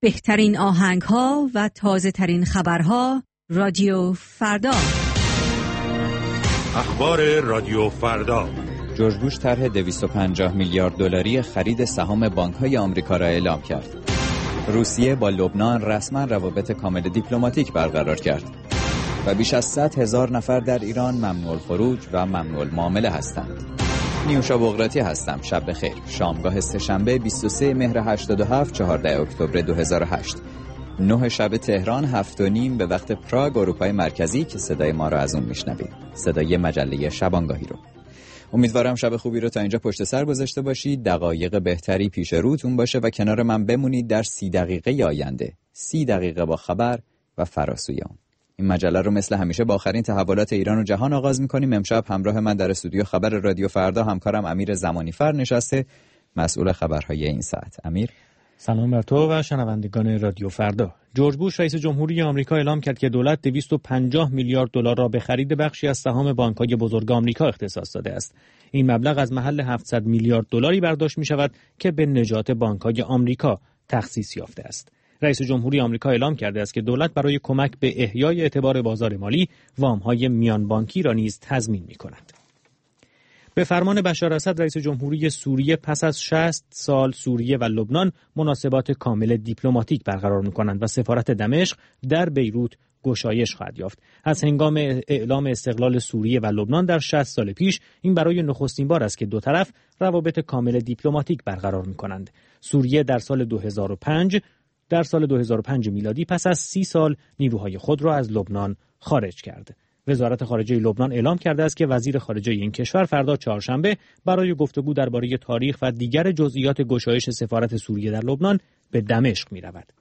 بهترین آهنگ‌ها و تازه‌ترین خبرها رادیو فردا. اخبار رادیو فردا. جورج بوش طرح 250 میلیارد دلاری خرید سهام بانک‌های آمریکا را اعلام کرد. روسیه با لبنان رسما روابط کامل دیپلماتیک برقرار کرد. و بیش از 100,000 نفر در ایران ممنوع الخروج و ممنوع المعامله هستند. نیوشا بغراتی هستم. شب بخیر. شامگاه سه‌شنبه 23 مهر 87 14 اکتبر 2008. 9 شب تهران 7:30 به وقت پراگ اروپای مرکزی که صدای ما را از اون میشنوید. صدای مجله شبانگاهی رو. امیدوارم شب خوبی رو تا اینجا پشت سر گذاشته باشید. دقایق بهتری پیش روتون باشه و کنار من بمونید در 30 دقیقه آینده. 30 دقیقه با خبر و فراسوی اون. این مجله رو مثل همیشه با آخرین تحولات ایران و جهان آغاز می‌کنیم. امشب همراه من در استودیو خبر رادیو فردا همکارم امیر زمانیفر نشسته، مسئول خبرهای این ساعت. امیر، سلام بر تو و شنوندگان رادیو فردا. جورج بوش رئیس جمهوری آمریکا اعلام کرد که دولت 250 میلیارد دلار را به خرید بخشی از سهام بانک‌های بزرگ آمریکا اختصاص داده است. این مبلغ از محل 700 میلیارد دلاری برداشت می‌شود که به نجات بانک‌های آمریکا تخصیص یافته است. رئیس جمهوری آمریکا اعلام کرده است که دولت برای کمک به احیای اعتبار بازار مالی وام‌های میان بانکی را نیز تضمین می‌کند. به فرمان بشار اسد رئیس جمهوری سوریه پس از 60 سال سوریه و لبنان مناسبات کامل دیپلماتیک برقرار می‌کنند و سفارت دمشق در بیروت گشایش خواهد یافت. از هنگام اعلام استقلال سوریه و لبنان در 60 سال پیش این برای نخستین بار است که دو طرف روابط کامل دیپلماتیک برقرار می‌کنند. سوریه در سال 2005 میلادی پس از 30 سال نیروهای خود را از لبنان خارج کرد. وزارت خارجه لبنان اعلام کرده است که وزیر خارجه این کشور فردا چهارشنبه برای گفتگو درباره تاریخ و دیگر جزئیات گشایش سفارت سوریه در لبنان به دمشق می‌رود.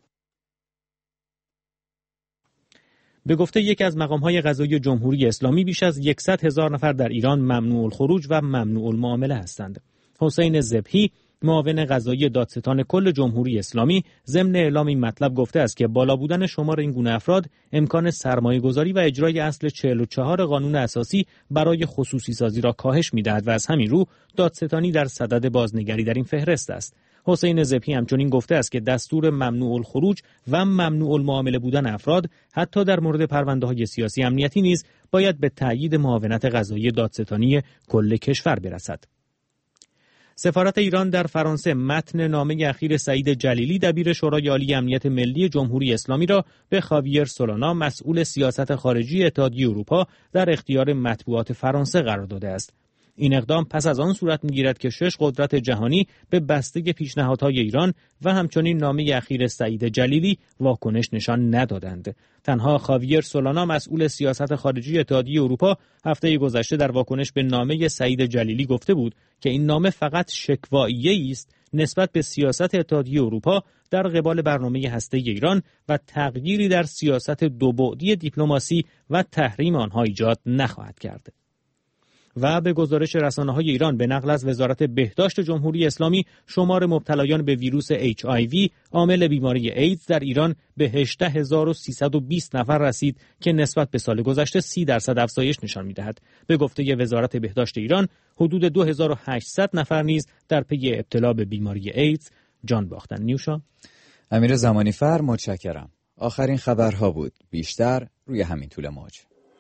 به گفته یکی از مقام‌های قضایی جمهوری اسلامی بیش از 100,000 نفر در ایران ممنوع الخروج و ممنوع المعامله هستند. حسین ذبحی معاون قضایی دادستان کل جمهوری اسلامی ضمن اعلام این مطلب گفته است که بالا بودن شمار این گونه افراد امکان سرمایه‌گذاری و اجرای اصل 44 قانون اساسی برای خصوصی سازی را کاهش می‌دهد و از همین رو دادستانی در صدد بازنگری در این فهرست است. حسین ذبحی همچنین گفته است که دستور ممنوع الخروج و ممنوع المعامله بودن افراد حتی در مورد پرونده‌های سیاسی امنیتی نیز باید به تأیید معاونت قضایی دادستانی کل کشور برسد. سفارت ایران در فرانسه متن نامه اخیر سعید جلیلی دبیر شورای عالی امنیت ملی جمهوری اسلامی را به خاویر سولانا مسئول سیاست خارجی اتحادیه اروپا در اختیار مطبوعات فرانسه قرار داده است. این اقدام پس از آن صورت می‌گیرد که 6 قدرت جهانی به بسته پیشنهادهای ایران و همچنین نامه اخیر سعید جلیلی واکنش نشان ندادند. تنها خاویر سولانا مسئول سیاست خارجی اتحادیه اروپا هفته گذشته در واکنش به نامه سعید جلیلی گفته بود که این نامه فقط شکوایی‌ای است نسبت به سیاست اتحادیه اروپا در قبال برنامه هسته‌ای ایران و تغییری در سیاست دوبعدی دیپلماسی و تحریم آنها ایجاد نخواهد کرد. و به گزارش رسانه‌های ایران به نقل از وزارت بهداشت جمهوری اسلامی شمار مبتلایان به ویروس HIV عامل بیماری ایدز در ایران به 18320 نفر رسید که نسبت به سال گذشته 30% افزایش نشان می‌دهد. به گفته وزارت بهداشت ایران حدود 2800 نفر نیز در پی ابتلا به بیماری ایدز جان باختند. نیوشا، امیر زمانیفر، متشکرم. آخرین خبرها بود. بیشتر روی همین طول موج.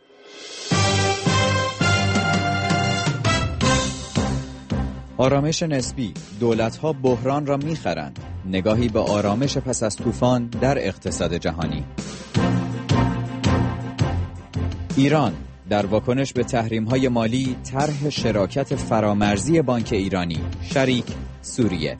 آرامش نسبی، دولت‌ها بحران را می‌خرند. نگاهی به آرامش پس از طوفان در اقتصاد جهانی. ایران در واکنش به تحریم‌های مالی طرح شراکت فرامرزی بانک ایرانی شریک سوریه.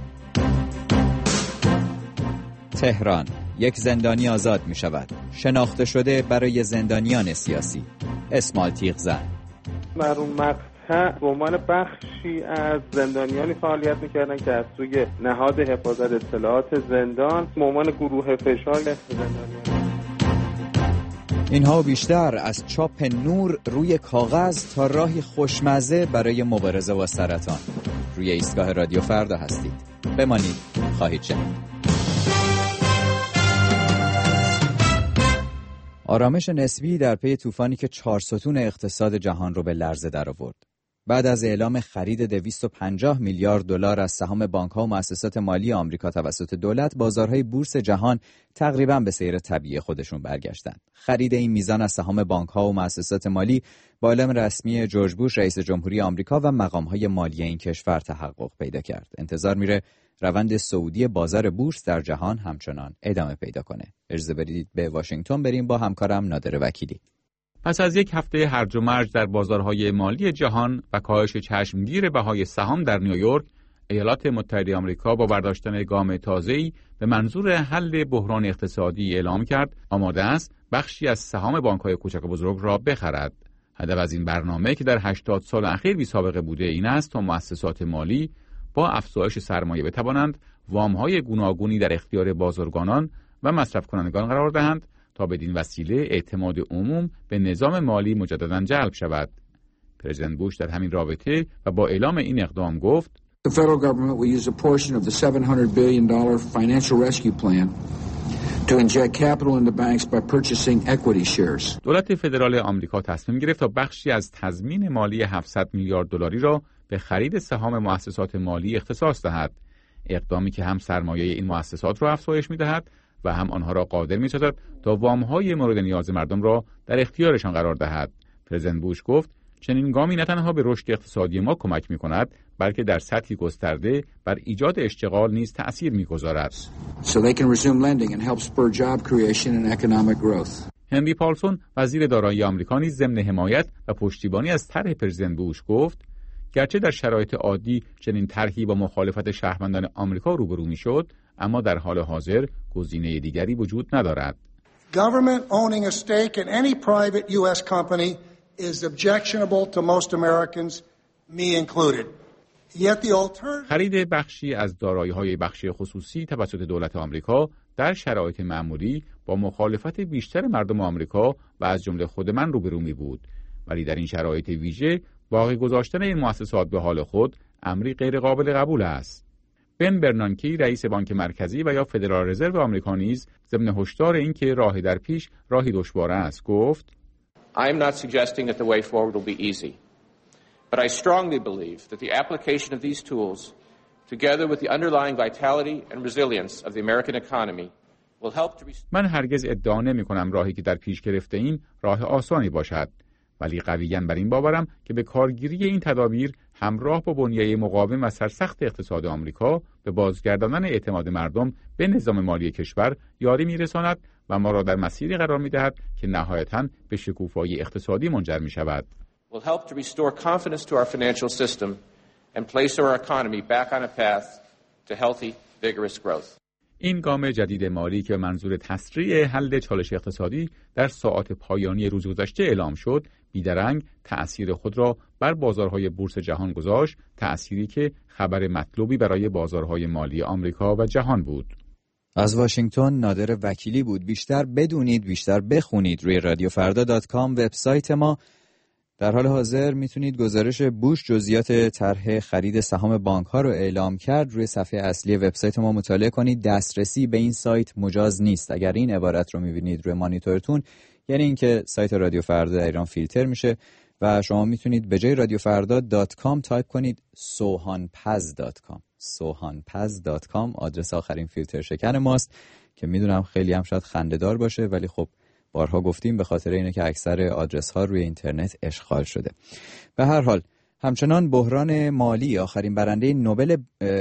تهران، یک زندانی آزاد می‌شود. شناخته شده برای زندانیان سیاسی. اسماعیل تیغزن در اون به عنوان بخشی از زندانیانی فعالیت میکردن که از سوی نهاد حفاظت اطلاعات زندان به عنوان گروه فشار زندانیان. اینها بیشتر از چاپ نور روی کاغذ تا راهی خوشمزه برای مبارزه با سرطان. روی ایستگاه رادیو فردا هستید. بمانید، خواهید شنید. آرامش نسبی در پی طوفانی که 4 ستون اقتصاد جهان رو به لرزه درآورد. بعد از اعلام خرید 250 میلیارد دلار از سهام بانک‌ها و مؤسسات مالی آمریکا توسط دولت، بازارهای بورس جهان تقریباً به سیر طبیعی خودشون برگشتند. خرید این میزان از سهام بانک‌ها و مؤسسات مالی با اعلام رسمی جورج بوش رئیس جمهوری آمریکا و مقام‌های مالی این کشور تحقق پیدا کرد. انتظار میره روند صعودی بازار بورس در جهان همچنان ادامه پیدا کنه. اجازه بدید به واشنگتن بریم با همکارم نادر وکیلی. پس از یک هفته هرج و مرج در بازارهای مالی جهان و کاهش چشمگیر بهای سهام در نیویورک، ایالات متحده آمریکا با برداشتن گام تازه‌ای به منظور حل بحران اقتصادی اعلام کرد آماده است بخشی از سهام بانک‌های کوچک و بزرگ را بخرد. هدف از این برنامه که در 80 سال اخیر بی‌سابقه بوده این است تا مؤسسات مالی با افزایش سرمایه بتوانند وام‌های گوناگونی در اختیار بازرگانان و مصرف کنندگان قرار دهند تا بدین وسیله اعتماد عموم به نظام مالی مجدداً جلب شود. پرزیدنت بوش در همین رابطه و با اعلام این اقدام گفت: The federal government will use a portion of the $700 billion financial rescue plan to inject capital into banks by purchasing equity shares. دولت فدرال آمریکا تصمیم گرفت تا بخشی از تضمین مالی 700 میلیارد دلاری را به خرید سهام مؤسسات مالی اختصاص دهد. اقدامی که هم سرمایه این مؤسسات را افزایش می‌دهد و هم آنها را قادر می‌سازد تا وام‌های مورد نیاز مردم را در اختیارشان قرار دهد. پرزیدنت بوش گفت: چنین گامی نه تنها به رشد اقتصادی ما کمک می‌کند، بلکه در سطحی گسترده بر ایجاد اشتغال نیز تأثیر می‌گذارد. So they can resume lending and help spur job creation and economic growth. هنری پالسون وزیر دارایی آمریکا نیز ضمن حمایت و پشتیبانی از طرح پرزیدنت بوش گفت: گرچه در شرایط عادی چنین طرحی با مخالفت شهروندان آمریکا روبرو می‌شد، اما در حال حاضر گزینه دیگری وجود ندارد. Government owning a stake in any private US company is objectionable to most Americans, me included. Yet the alternative خرید بخشی از دارایی‌های بخشی خصوصی توسط دولت آمریکا در شرایط معمولی با مخالفت بیشتر مردم آمریکا و از جمله خود من روبرو می‌بود، ولی در این شرایط ویژه باقی گذاشتن این مؤسسات به حال خود امری غیر قابل قبول است. بن برنانکی رئیس بانک مرکزی و یا فدرال رزرو آمریکا نیز ضمن هشدار این که راهی در پیش راهی دشوار است گفت: I am not suggesting that the way forward will be easy, but I strongly believe that the application of these tools, together with the underlying vitality and resilience of the American economy, will help to restore. من هرگز ادعا نمی‌کنم راهی که در پیش گرفته ایم راه آسانی باشد، ولی قویاً بر این باورم که به کارگیری این تدابیر همراه با بنیه مقاوم و سرسخت اقتصاد آمریکا به بازگرداندن اعتماد مردم به نظام مالی کشور یاری می‌رساند و ما را در مسیری قرار می‌دهد که نهایتاً به شکوفایی اقتصادی منجر می‌شود. Will help to restore confidence to our financial system and place our economy back on a path to healthy, vigorous growth. این گام جدید مالی که منظور تسریع حل چالش اقتصادی در ساعات پایانی روز گذشته اعلام شد، بیدرنگ تأثیر خود را بر بازارهای بورس جهان گذاشت، تأثیری که خبر مطلوبی برای بازارهای مالی آمریکا و جهان بود. از واشنگتن نادر وکیلی بود. بیشتر بدونید، بیشتر بخونید روی رادیوفردا.com وبسایت ما. در حال حاضر میتونید گزارش بوش جزئیات طرح خرید سهام بانک‌ها رو اعلام کرد روی صفحه اصلی وبسایت ما مطالعه کنید. دسترسی به این سایت مجاز نیست. اگر این عبارت رو میبینید روی مانیتورتون، یعنی اینکه سایت رادیو فردا در ایران فیلتر میشه و شما میتونید به جای radiofarda.com تایپ کنید sohanpaz.com. sohanpaz.com آدرس آخرین فیلتر شکن ماست که میدونم خیلی هم شاید خنده‌دار باشه، ولی خب بارها گفتیم به خاطر اینه که اکثر آدرس ها روی اینترنت اشغال شده. به هر حال همچنان بحران مالی آخرین برنده نوبل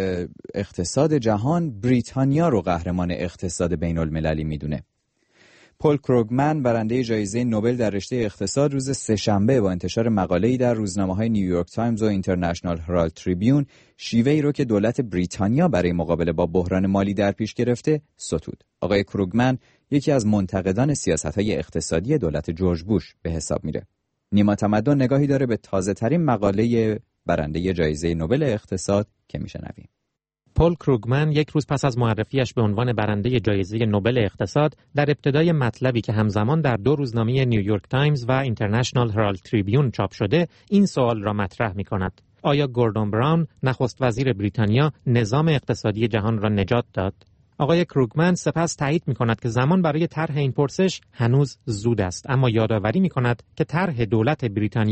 اقتصاد جهان بریتانیا رو قهرمان اقتصاد بین المللی میدونه. پل کروگمن برنده جایزه نوبل در رشته اقتصاد روز سه‌شنبه با انتشار مقاله‌ای در روزنامه‌های نیویورک تایمز و اینترنشنال هرالد تریبیون شیوه‌ای رو که دولت بریتانیا برای مقابله با بحران مالی در پیش گرفته ستود. آقای کروگمن یکی از منتقدان سیاست‌های اقتصادی دولت جورج بوش به حساب میره. نیما تمدن نگاهی داره به تازه‌ترین مقاله برنده جایزه نوبل اقتصاد که میشنویم. پل کروگمن یک روز پس از معرفیش به عنوان برنده جایزه نوبل اقتصاد در ابتدای مطلبی که همزمان در دو روزنامه نیویورک تایمز و اینترنشنال هرالد تریبیون چاپ شده این سوال را مطرح می‌کند: آیا گوردون براون نخست وزیر بریتانیا نظام اقتصادی جهان را نجات داد؟ آقای کروگمن سپس تایید می‌کند که زمان برای طرح این پرسش هنوز زود است، اما یادآوری می‌کند که طرح دولت بریتانیا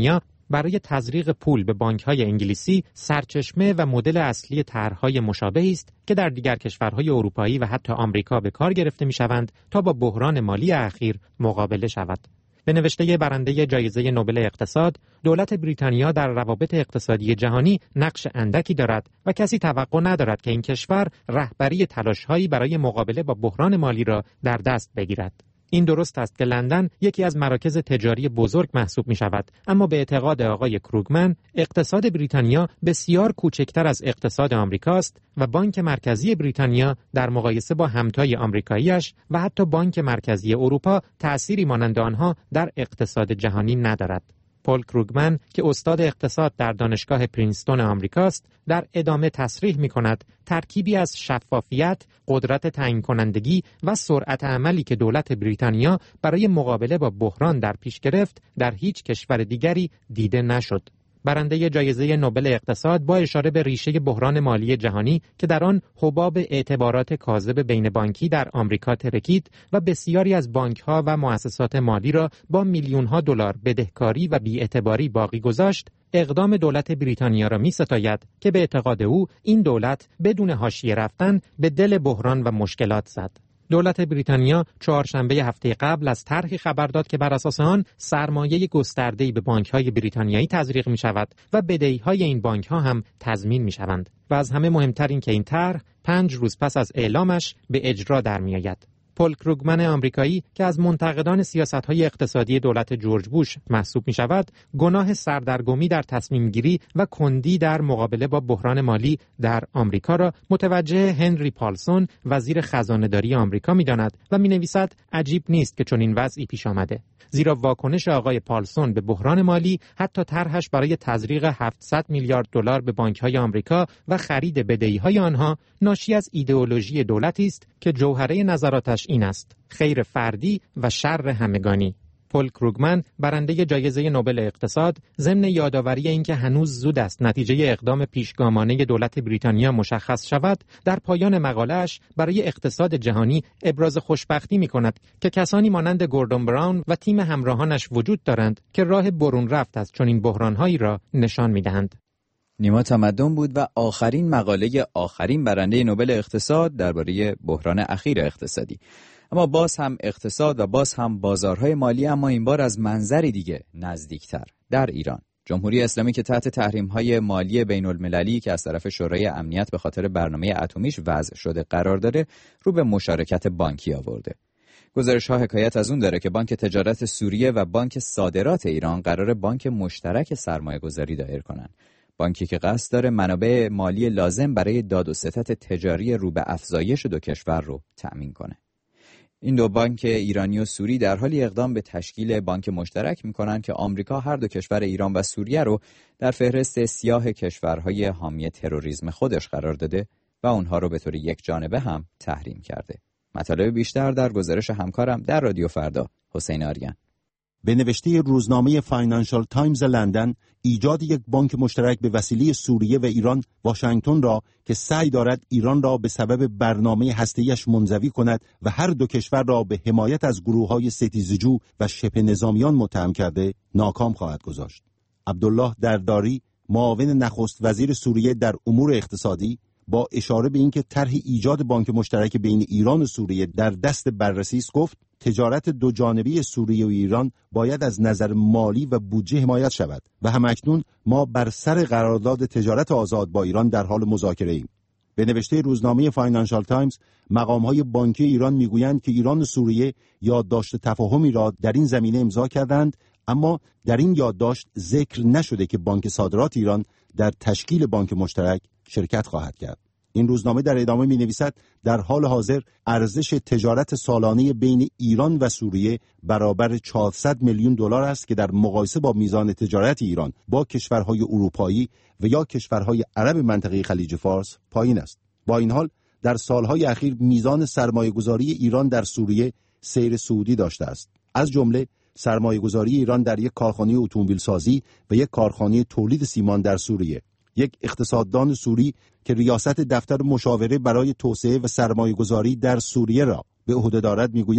برای تزریق پول به بانک‌های انگلیسی سرچشمه و مدل اصلی طرح‌های مشابهی است که در دیگر کشورهای اروپایی و حتی آمریکا به کار گرفته می‌شوند تا با بحران مالی اخیر مقابله شود. به نوشته برنده جایزه نوبل اقتصاد، دولت بریتانیا در روابط اقتصادی جهانی نقش اندکی دارد و کسی توقع ندارد که این کشور رهبری تلاش‌هایی برای مقابله با بحران مالی را در دست بگیرد. این درست است که لندن یکی از مراکز تجاری بزرگ محسوب می شود، اما به اعتقاد آقای کروگمن اقتصاد بریتانیا بسیار کوچکتر از اقتصاد آمریکاست و بانک مرکزی بریتانیا در مقایسه با همتای آمریکایی‌اش و حتی بانک مرکزی اروپا تأثیری مانند آنها در اقتصاد جهانی ندارد. پل کروگمن که استاد اقتصاد در دانشگاه پرینستون آمریکاست، در ادامه تصریح می‌کند ترکیبی از شفافیت، قدرت تعیین کنندگی و سرعت عملی که دولت بریتانیا برای مقابله با بحران در پیش گرفت، در هیچ کشور دیگری دیده نشد. برنده جایزه نوبل اقتصاد با اشاره به ریشه بحران مالی جهانی که در آن حباب اعتبارات کاذب بین بانکی در آمریکا ترکید و بسیاری از بانک‌ها و مؤسسات مالی را با میلیون‌ها دلار بدهکاری و بی‌اعتباری باقی گذاشت، اقدام دولت بریتانیا را می‌ستاید که به اعتقاد او این دولت بدون حاشیه رفتن به دل بحران و مشکلات زد. دولت بریتانیا چهارشنبه هفته قبل از طرحی خبر داد که بر اساس آن سرمایه گسترده‌ای به بانک‌های بریتانیایی تزریق می‌شود و بدهی‌های این بانک‌ها هم تضمین می‌شوند و از همه مهمتر این که این طرح 5 روز پس از اعلامش به اجرا در می‌آید. پل کروگمن آمریکایی که از منتقدان سیاست‌های اقتصادی دولت جورج بوش محسوب می‌شود، گناه سردرگمی در تصمیم‌گیری و کندی در مقابله با بحران مالی در آمریکا را متوجه هنری پالسون، وزیر خزانه‌داری آمریکا می‌داند و می‌نویسد عجیب نیست که چنین وضعی پیش آمده، زیرا واکنش آقای پالسون به بحران مالی، حتی طرحش برای تزریق 700 میلیارد دلار به بانک‌های آمریکا و خرید بدهی‌های آنها، ناشی از ایدئولوژی دولتی است که جوهره نظراتش این است: خیر فردی و شر همگانی. پل کروگمن برنده جایزه نوبل اقتصاد ضمن یادآوری اینکه هنوز زود است نتیجه اقدام پیشگامانه دولت بریتانیا مشخص شود، در پایان مقاله‌اش برای اقتصاد جهانی ابراز خوشبختی می‌کند که کسانی مانند گوردون براون و تیم همراهانش وجود دارند که راه برون رفت از چنین بحران‌هایی را نشان می‌دهند. نیما تمدن بود و آخرین مقاله آخرین برنده نوبل اقتصاد درباره بحران اخیر اقتصادی. اما باز هم اقتصاد و باز هم بازارهای مالی، اما این بار از منظری دیگه نزدیکتر. در ایران جمهوری اسلامی که تحت تحریم‌های مالی بین‌المللی که از طرف شورای امنیت به خاطر برنامه اتمیش وضع شده قرار داره، رو به مشارکت بانکی آورده. گزارش‌ها حکایت از اون داره که بانک تجارت سوریه و بانک صادرات ایران قرار بانک مشترک سرمایه‌گذاری دایر کنن. بانکی که قصد داره منابع مالی لازم برای داد و ستد تجاری رو به افزایش دو کشور رو تأمین کنه. این دو بانک ایرانی و سوری در حالی اقدام به تشکیل بانک مشترک میکنن که آمریکا هر دو کشور ایران و سوریه رو در فهرست سیاه کشورهای حامی تروریسم خودش قرار داده و اونها رو به طور یک جانبه هم تحریم کرده. مطالب بیشتر در گزارش همکارم در رادیو فردا، حسین آریان. به نوشته روزنامه فاینانشال تایمز لندن، ایجاد یک بانک مشترک به وسیله سوریه و ایران، واشنگتن را که سعی دارد ایران را به سبب برنامه هسته‌ایش منزوی کند و هر دو کشور را به حمایت از گروه‌های ستیزجو و شبه نظامیان متهم کرده، ناکام خواهد گذاشت. عبدالله درداری، معاون نخست وزیر سوریه در امور اقتصادی، با اشاره به اینکه طرح ایجاد بانک مشترک بین ایران و سوریه در دست بررسی است، گفت تجارت دو جانبه سوریه و ایران باید از نظر مالی و بودجه حمایت شود و همکنون ما بر سر قرارداد تجارت آزاد با ایران در حال مذاکره ایم. به نوشته روزنامه فاینانشال تایمز، مقام‌های بانکی ایران میگویند که ایران و سوریه یادداشت تفاهمی را در این زمینه امضا کردند، اما در این یادداشت ذکر نشده که بانک صادرات ایران در تشکیل بانک مشترک شرکت خواهد کرد. این روزنامه در ادامه می‌نویسد در حال حاضر ارزش تجارت سالانه بین ایران و سوریه برابر 400 میلیون دلار است که در مقایسه با میزان تجارت ایران با کشورهای اروپایی و یا کشورهای عرب منطقه خلیج فارس پایین است. با این حال در سالهای اخیر میزان سرمایه‌گذاری ایران در سوریه سیر صعودی داشته است. از جمله سرمایه‌گذاری ایران در یک کارخانه اتومبیل‌سازی و یک کارخانه تولید سیمان در سوریه. یک اقتصاددان سوری که ریاست دفتر مشاوره برای توسعه و سرمایه‌گذاری در سوریه را به عهده دارد میگوید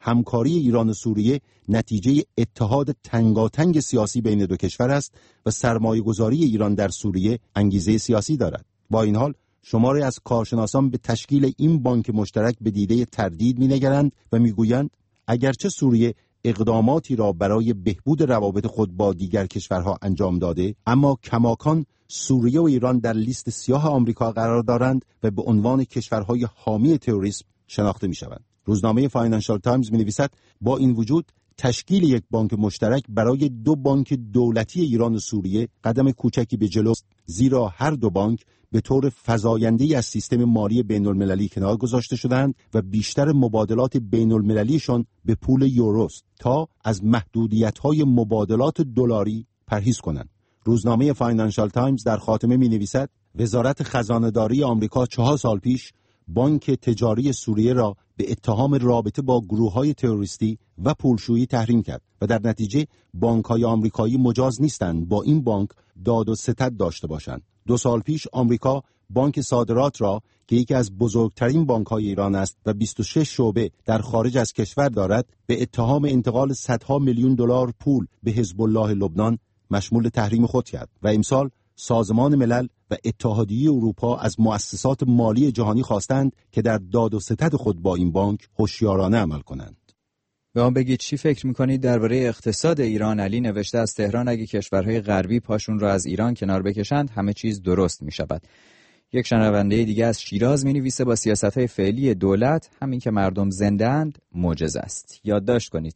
همکاری ایران و سوریه نتیجه اتحاد تنگاتنگ سیاسی بین دو کشور است و سرمایه‌گذاری ایران در سوریه انگیزه سیاسی دارد. با این حال شماری از کارشناسان به تشکیل این بانک مشترک به دیده تردید می‌نگرند و می‌گویند اگرچه سوریه اقداماتی را برای بهبود روابط خود با دیگر کشورها انجام داده، اما کماکان سوریه و ایران در لیست سیاه آمریکا قرار دارند و به عنوان کشورهای حامی تروریسم شناخته می‌شوند. روزنامه فاینانشال تایمز می‌نویسد با این وجود تشکیل یک بانک مشترک برای دو بانک دولتی ایران و سوریه قدم کوچکی به جلو است، زیرا هر دو بانک به طور فزاینده‌ای از سیستم مالی بین‌المللی کنار گذاشته شدند و بیشتر مبادلات بین‌المللیشان به پول یوروست تا از محدودیت‌های مبادلات دلاری پرهیز کنند. روزنامه فاینانشال تایمز در خاتمه می‌نویسد وزارت خزانه‌داری آمریکا 4 سال پیش بانک تجاری سوریه را به اتهام رابطه با گروه‌های تروریستی و پولشویی تحریم کرد و در نتیجه بانک‌های آمریکایی مجاز نیستند با این بانک داد و ستد داشته باشند. 2 سال پیش آمریکا بانک صادرات را که یکی از بزرگترین بانک‌های ایران است و 26 شعبه در خارج از کشور دارد به اتهام انتقال صدها میلیون دلار پول به حزب الله لبنان مشمول تحریم خود کرد و امسال سازمان ملل و اتحادیه اروپا از مؤسسات مالی جهانی خواستند که در داد و ستد خود با این بانک هوشیارانه عمل کنند. به من بگید چی فکر میکنید درباره اقتصاد ایران؟ علی نوشته از تهران اگه کشورهای غربی پاشون را از ایران کنار بکشند همه چیز درست میشود. یک شنونده دیگه از شیراز مینویسه با سیاست‌های فعلی دولت همین که مردم زنده‌اند معجزه است. یادداشت کنید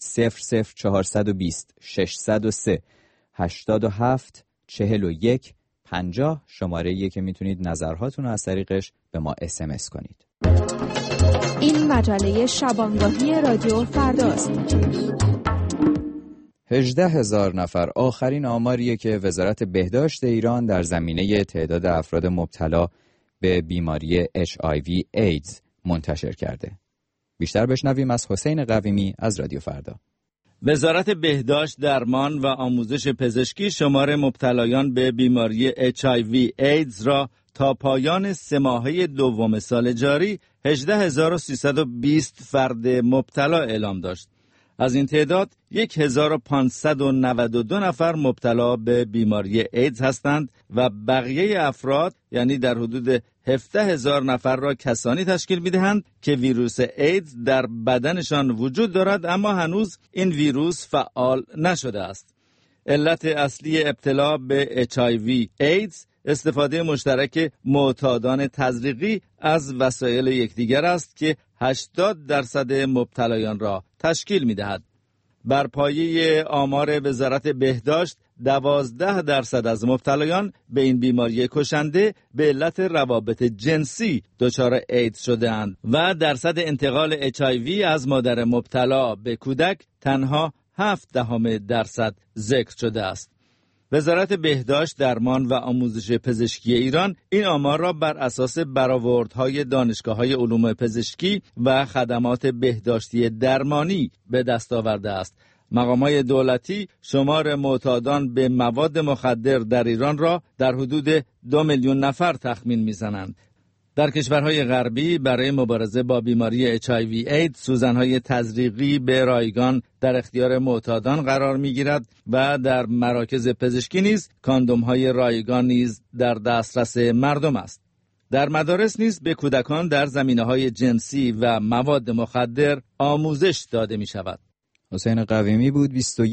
00420 603 87 41 50 شماره‌ایه که میتونید نظرهاتون رو از طریقش به ما SMS کنید. این مجله شبانگاهی رادیو فرداست. 18,000 نفر آخرین آماریه که وزارت بهداشت ایران در زمینه تعداد افراد مبتلا به بیماری HIV ایدز منتشر کرده. بیشتر بشنویم از حسین قویمی از رادیو فردا. وزارت بهداشت، درمان و آموزش پزشکی شمار مبتلایان به بیماری HIV ایدز را تا پایان 3 ماهه دوم سال جاری 18,320 فرد مبتلا اعلام داشت. از این تعداد 1,592 نفر مبتلا به بیماری ایدز هستند و بقیه افراد یعنی در حدود 17,000 نفر را کسانی تشکیل می‌دهند که ویروس ایدز در بدنشان وجود دارد اما هنوز این ویروس فعال نشده است. علت اصلی ابتلا به HIV ایدز استفاده مشترک معتادان تزریقی از وسایل یکدیگر است که 80% مبتلایان را تشکیل می‌دهد. بر پایه آمار وزارت بهداشت 12% از مبتلایان به این بیماری کشنده به علت روابط جنسی دچار ایدز شده‌اند و درصد انتقال HIV از مادر مبتلا به کودک تنها 0.7% ذکر شده است. وزارت بهداشت، درمان و آموزش پزشکی ایران این آمار را بر اساس برآوردهای دانشگاه‌های علوم پزشکی و خدمات بهداشتی درمانی به دست آورده است. مقامات دولتی شمار معتادان به مواد مخدر در ایران را در حدود 2 میلیون نفر تخمین می‌زنند. در کشورهای غربی برای مبارزه با بیماری HIV ایدز سوزن‌های تزریقی به رایگان در اختیار معتادان قرار می‌گیرد و در مراکز پزشکی نیز کاندوم‌های رایگان نیز در دسترس مردم است. در مدارس نیز به کودکان در زمینه‌های جنسی و مواد مخدر آموزش داده می‌شود. حسین قویمی بود.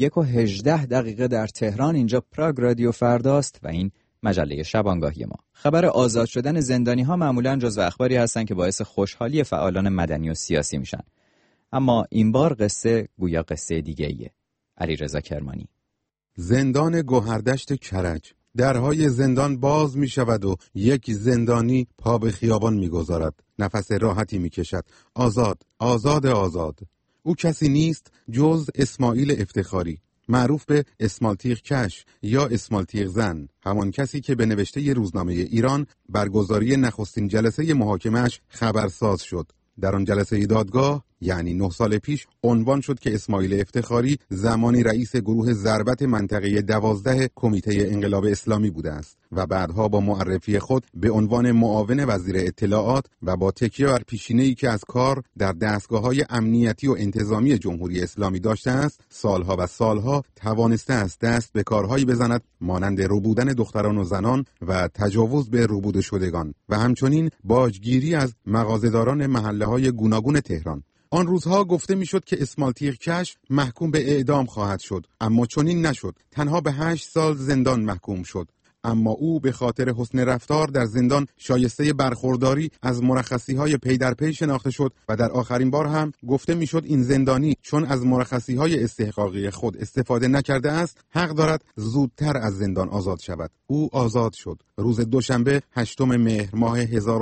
21:18 در تهران. اینجا پراگ رادیو فرداست و این مجله شبانگاهی ما. خبر آزاد شدن زندانی‌ها معمولاً جزو اخباری هستند که باعث خوشحالی فعالان مدنی و سیاسی میشن. اما این بار قصه گویا قصه دیگه‌ایه. علیرضا کرمانی. زندان گوهردشت کرج. درهای زندان باز می شود و یک زندانی پا به خیابان می گذارد. نفس راحتی می کشد. آزاد، آزاد، آزاد. او کسی نیست جز اسماعیل افتخاری، معروف به اسمالتیغ کش یا اسمالتیغ زن، همان کسی که به نوشته ی روزنامه ایران برگزاری نخستین جلسه محاکمه‌اش خبرساز شد. در آن جلسه دادگاه یعنی 9 سال پیش عنوان شد که اسماعیل افتخاری زمانی رئیس گروه ضربت منطقه 12 کمیته انقلاب اسلامی بوده است و بعدها با معرفی خود به عنوان معاون وزیر اطلاعات و با تکیه بر پیشینه‌ای که از کار در دستگاه‌های امنیتی و انتظامی جمهوری اسلامی داشته است، سالها و سالها توانسته است دست به کارهایی بزند مانند ربودن دختران و زنان و تجاوز به ربوده شدگان و همچنین باجگیری از مغازه‌داران محله‌های گوناگون تهران. آن روزها گفته میشد که اسماعیل تیغکش محکوم به اعدام خواهد شد، اما چنین نشد. تنها به 8 سال زندان محکوم شد. اما او به خاطر حسن رفتار در زندان شایسته برخورداری از مرخصی‌های پی در پی شناخته شد و در آخرین بار هم گفته میشد این زندانی چون از مرخصی‌های استحقاقی خود استفاده نکرده است، حق دارد زودتر از زندان آزاد شود. او آزاد شد روز دوشنبه 8 مهر ماه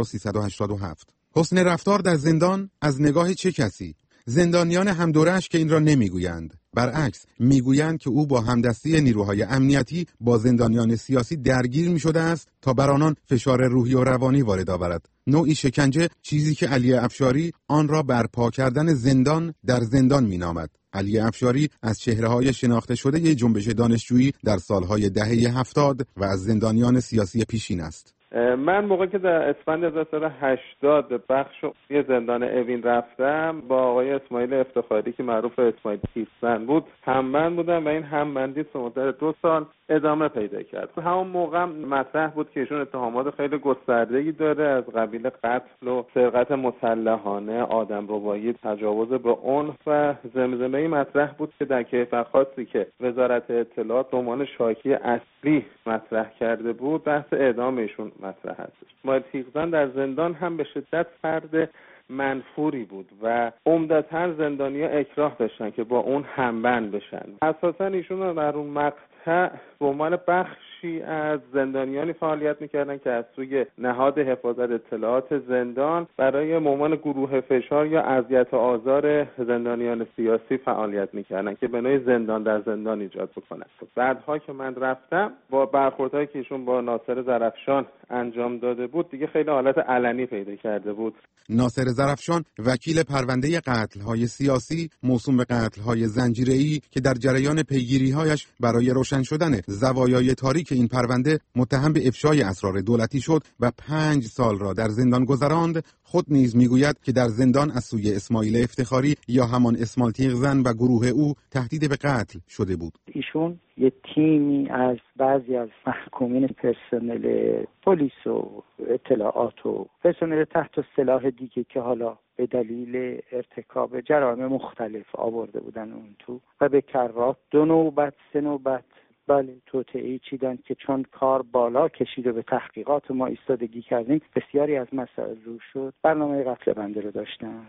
1387. حسن رفتار در زندان از نگاه چه کسی؟ زندانیان همدورش که این را نمیگویند. برعکس میگویند که او با همدستی نیروهای امنیتی با زندانیان سیاسی درگیر میشده است تا بر آنان فشار روحی و روانی وارد آورد. نوعی شکنجه، چیزی که علی افشاری آن را برپا کردن زندان در زندان مینامد. علی افشاری از چهره‌های شناخته شده ی جنبش دانشجویی در سالهای دهه 70 و از زندانیان سیاسی پیشین است. من موقعی که در اسفند 1980 به بخش یه زندان اوین رفتم با آقای اسماعیل افتخاری که معروف اسماعیل تیغزن بود همبند بودم و این همبندی مدت 2 سال ادامه پیدا کرد. همون موقع مطرح بود که ایشون اتهامات خیلی گسترده‌ای داره از قبیل قتل و سرقت مسلحانه، آدمربایی، تجاوز به عنف و زمزمه‌ای مطرح بود که در کیفرخواستی که وزارت اطلاعات به عنوان شاکی اصلی مطرح کرده بود بحث اعدام ایشون مطرح هستش. اسماعیل تیغزن در زندان هم به شدت فرد منفوری بود و عمدتاً زندانی‌ها اکراه داشتن که با اون همبند بشن. اساساً ایشون در اون مقطع به عنوان بخشی از زندانیانی فعالیت می‌کردن که از سوی نهاد حفاظت اطلاعات زندان برای عنوان گروه فشار یا اذیت و آزار زندانیان سیاسی فعالیت می‌کردن که به نوعی زندان در زندان ایجاد بکنن. بعدها که من رفتم با برخوردهایی که ایشون با ناصر زرافشان انجام داده بود دیگه خیلی حالت علنی پیدا کرده بود. ناصر زرافشان وکیل پرونده قتل‌های سیاسی موسوم به قتل‌های زنجیره‌ای که در جریان پیگیری‌هایش برای روشن شدن زوایای تاریک این پرونده متهم به افشای اسرار دولتی شد و 5 سال را در زندان گذراند، خود نیز میگوید که در زندان از سوی اسماعیل افتخاری یا همان اسماعیل تیغزن و گروه او تهدید به قتل شده بود. ایشون یه تیمی از بعضی از محکومین پرسنل پلیس و اطلاعات و پرسنل تحت سلاح دیگه که حالا به دلیل ارتکاب جرایم مختلف آورده بودن اون تو و به کرات 2 نوبت 3 نوبت توطئه‌ای چیدن که چون کار بالا کشید و به تحقیقات ما ایستادگی کردیم بسیاری از مسائل رو شد. برنامه قتل بنده رو داشتند.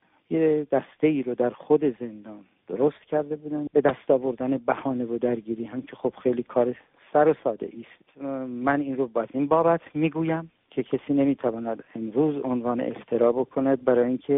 یه دسته‌ای رو در خود زندان درست کرده بودن به دست آوردن بهانه و درگیری هم که خب خیلی کار سر و ساده است. من این رو باز این بابت میگویم که کسی نمیتواند امروز عنوان افترا بکند برای اینکه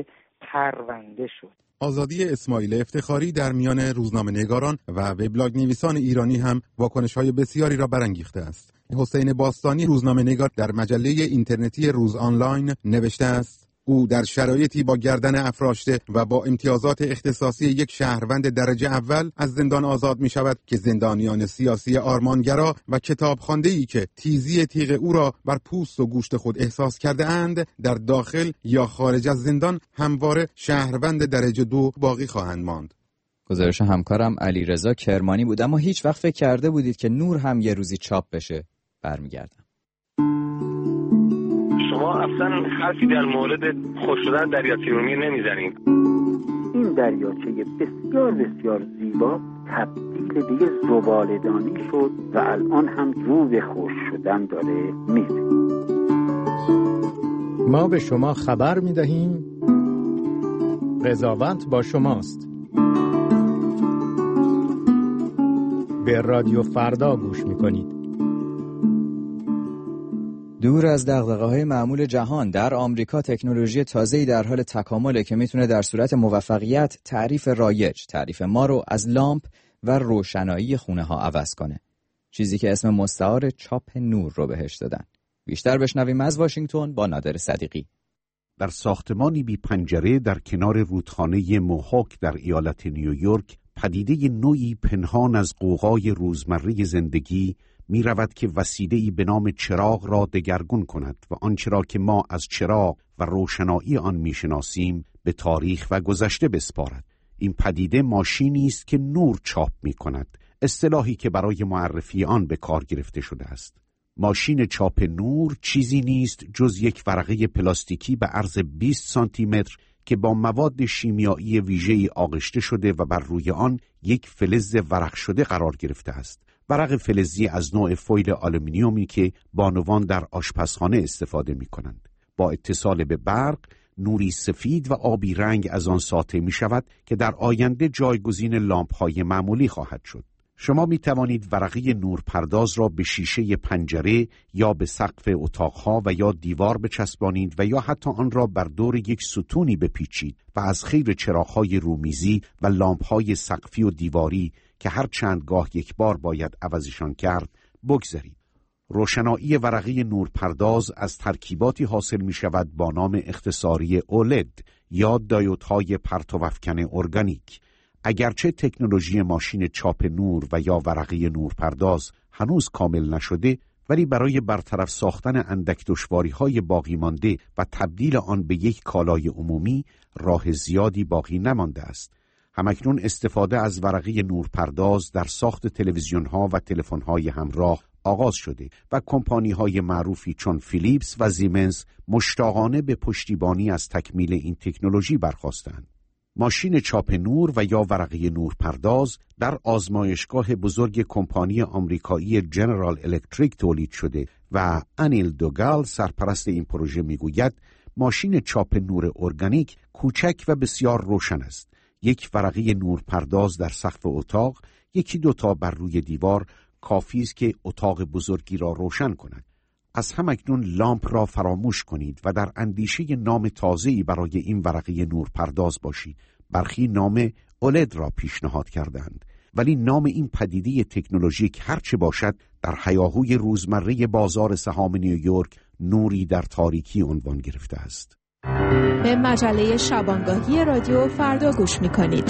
پرونده شد. آزادی اسماعیل افتخاری در میان روزنامه‌نگاران و وبلاگ نویسان ایرانی هم واکنش‌های بسیاری را برانگیخته است. حسین باستانی روزنامه‌نگار در مجله اینترنتی روز آنلاین نوشته است: او در شرایطی با گردن افراشته و با امتیازات اختصاصی یک شهروند درجه اول از زندان آزاد می شود که زندانیان سیاسی آرمانگرا و کتابخوانده‌ای که تیزی تیغ او را بر پوست و گوشت خود احساس کرده اند در داخل یا خارج از زندان همواره شهروند درجه 2 باقی خواهند ماند. گزارش همکارم علیرضا کرمانی بود. اما هیچ وقت فکر کرده بودید که نور هم یه روزی چاپ بشه؟ برمیگردم. شما اصلا حرفی در مورد خشک شدن دریاچه ارومیه نمیزنید. این دریاچه بسیار بسیار زیبا تبدیل به یه زباله‌دانی شد و الان هم رو به خشک شدن داره میره. ما به شما خبر میدهیم قضاوت با شماست. به رادیو فردا گوش میکنید. دور از دغدغه‌های معمول جهان، در آمریکا تکنولوژی تازه‌ای در حال تکامله که میتونه در صورت موفقیت تعریف رایج، تعریف ما رو از لامپ و روشنایی خونه ها عوض کنه. چیزی که اسم مستعار چاپ نور رو بهش دادن. بیشتر بشنویم از واشنگتن با نادر صدیقی. در ساختمانی بی پنجره در کنار رودخانه موهاک در ایالت نیویورک پدیده نوعی پنهان از غوغای روزمره زندگی می رود که وسیله‌ای به نام چراغ را دگرگون کند و آنچه را که ما از چراغ و روشنایی آن می شناسیم به تاریخ و گذشته بسپارد. این پدیده ماشینی است که نور چاپ می کند، اصطلاحی که برای معرفی آن به کار گرفته شده است. ماشین چاپ نور چیزی نیست جز یک ورقه پلاستیکی به عرض 20 سانتی متر که با مواد شیمیایی ویژه‌ای آغشته شده و بر روی آن یک فلز ورق شده قرار گرفته است. ورق فلزی از نوع فویل آلومینیومی که بانوان در آشپزخانه استفاده می کنند. با اتصال به برق، نوری سفید و آبی رنگ از آن ساطع می شود که در آینده جایگزین لامپ‌های معمولی خواهد شد. شما می توانید ورقه نورپرداز را به شیشه پنجره یا به سقف اتاقها و یا دیوار بچسبانید و یا حتی آن را بر دور یک ستونی بپیچید و از خیر چراغ‌های رومیزی و لامپ‌های سقفی و دیواری که هر چند گاه یک بار باید عوضشان کرد بگذارید. روشنایی ورقه نورپرداز از ترکیباتی حاصل می شود با نام اختصاری OLED یا دایودهای پرتوافکن ارگانیک. اگرچه تکنولوژی ماشین چاپ نور و یا ورقه نورپرداز هنوز کامل نشده، ولی برای برطرف ساختن اندک دشواری‌های باقی مانده و تبدیل آن به یک کالای عمومی راه زیادی باقی نمانده است. همکنون استفاده از ورقه نورپرداز در ساخت تلویزیون‌ها و تلفن‌های همراه آغاز شده و کمپانی‌های معروفی چون فیلیپس و زیمنز مشتاقانه به پشتیبانی از تکمیل این تکنولوژی برخاستند. ماشین چاپ نور و یا ورقه نورپرداز در آزمایشگاه بزرگ کمپانی آمریکایی جنرال الکتریک تولید شده و انیل دوگال سرپرست این پروژه میگوید ماشین چاپ نور ارگانیک کوچک و بسیار روشن است. یک ورقه نورپرداز در سقف اتاق، یکی دوتا بر روی دیوار کافی است که اتاق بزرگی را روشن کند. از همکنون لامپ را فراموش کنید و در اندیشه نام تازه‌ای برای این ورقه نورپرداز باشید. برخی نام OLED را پیشنهاد کردند، ولی نام این پدیده تکنولوژیک هرچه باشد در هیاهوی روزمره بازار سهام نیویورک نوری در تاریکی عنوان گرفته است. به مجله شبانگاهی رادیو فردا گوش می‌کنید.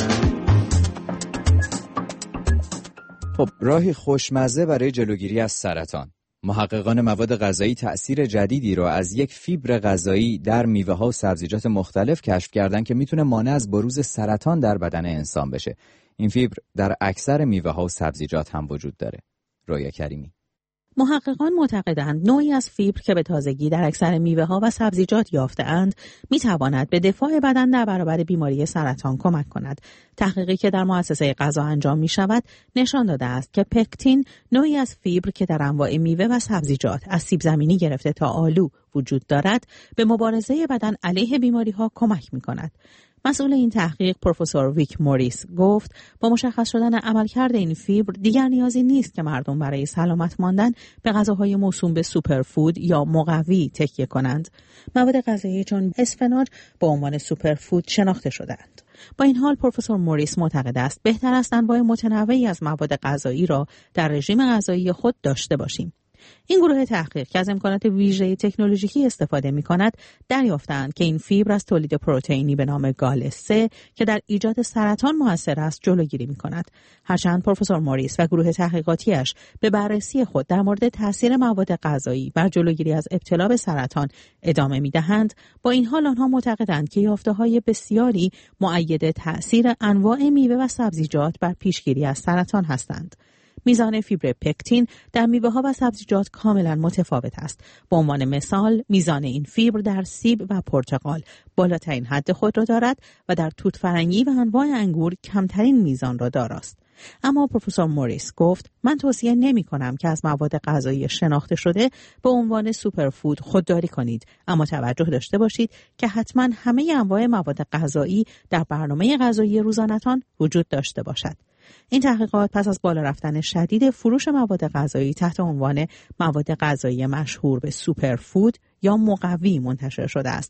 خب، راهی خوشمزه برای جلوگیری از سرطان. محققان مواد غذایی تأثیر جدیدی را از یک فیبر غذایی در میوه‌ها و سبزیجات مختلف کشف کردن که میتونه مانع از بروز سرطان در بدن انسان بشه. این فیبر در اکثر میوه‌ها و سبزیجات هم وجود داره. رویا کریمی. محققان معتقدند نوعی از فیبر که به تازگی در اکثر میوه‌ها و سبزیجات یافته‌اند می‌تواند به دفاع بدن در برابر بیماری سرطان کمک کند. تحقیقی که در مؤسسه غذا انجام می‌شود نشان داده است که پکتین نوعی از فیبر که در انواع میوه و سبزیجات از سیب زمینی گرفته تا آلو وجود دارد به مبارزه بدن علیه بیماری‌ها کمک می‌کند. مسئول این تحقیق پروفسور ویک موریس گفت با مشخص شدن عملکرد این فیبر دیگر نیازی نیست که مردم برای سلامت ماندن به غذاهای موسوم به سوپرفود یا مقوی تکیه کنند. مواد غذایی چون اسفناج به عنوان سوپرفود شناخته شدند. با این حال پروفسور موریس معتقد است بهتر است انواع متنوعی از مواد غذایی را در رژیم غذایی خود داشته باشیم. این گروه تحقیق که از امکانات ویژه تکنولوژیکی استفاده می‌کند دریافتند که این فیبر از تولید پروتئینی به نام گال-3 که در ایجاد سرطان مؤثر است جلوگیری می‌کند. هرچند پروفسور موریس و گروه تحقیقاتیش به بررسی خود در مورد تاثیر مواد غذایی بر جلوگیری از ابتلا به سرطان ادامه می‌دهند، با این حال آنها معتقدند که یافته‌های بسیاری مؤید تاثیر انواع میوه و سبزیجات بر پیشگیری از سرطان هستند. میزان فیبر پکتین در میوه‌ها و سبزیجات کاملا متفاوت است. به عنوان مثال، میزان این فیبر در سیب و پرتقال بالاترین حد خود را دارد و در توت فرنگی و انواع انگور کمترین میزان را داراست. اما پروفسور موریس گفت من توصیه نمی کنم که از مواد غذایی شناخته شده به عنوان سوپرفود خودداری کنید، اما توجه داشته باشید که حتما همه انواع مواد غذایی در برنامه غذایی روزانه‌تان وجود داشته باشد. این تحقیقات پس از بالا رفتن شدید فروش مواد غذایی تحت عنوان مواد غذایی مشهور به سوپرفود یا مقوی منتشر شده است.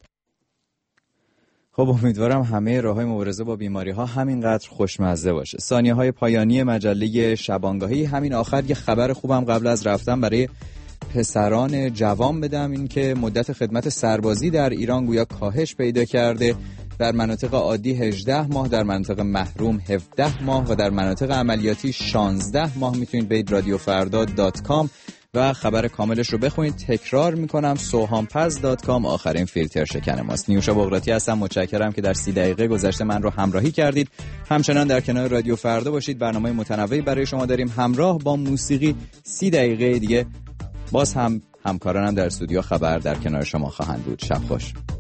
خب امیدوارم همه راه‌های مبارزه با بیماری‌ها همینقدر خوشمزه باشه. ثانیه‌های پایانی مجله شبانگاهی. همین آخر یه خبر خوبم قبل از رفتن برای پسران جوان بدم. این که مدت خدمت سربازی در ایران گویا کاهش پیدا کرده، در مناطق عادی 18 ماه، در مناطق محروم 17 ماه و در مناطق عملیاتی 16 ماه. میتونید برید رادیوفردا.com و خبر کاملش رو بخونید. تکرار میکنم sohampaz.com آخرین فیلتر شکن ماست. نیوشا بغراتی هستم، متشکرم که در 30 دقیقه گذشته من رو همراهی کردید. همچنان در کنار رادیو فردا باشید، برنامه متنوعی برای شما داریم همراه با موسیقی. 30 دقیقه دیگه باز هم همکارانم در استودیو خبر در کنار شما خواهند بود. شب خوش.